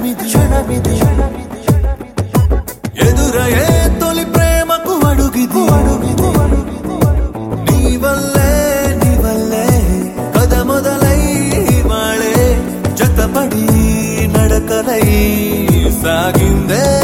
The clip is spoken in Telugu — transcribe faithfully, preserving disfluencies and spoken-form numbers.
క్షణమిది క్షణమిది ఎదురయే తొలి ప్రేమకు అడుగిది అడుగిది నీ వల్లే నీ వల్లే కథ మొదలై వాళే జతపడి నడకలై సాగిందే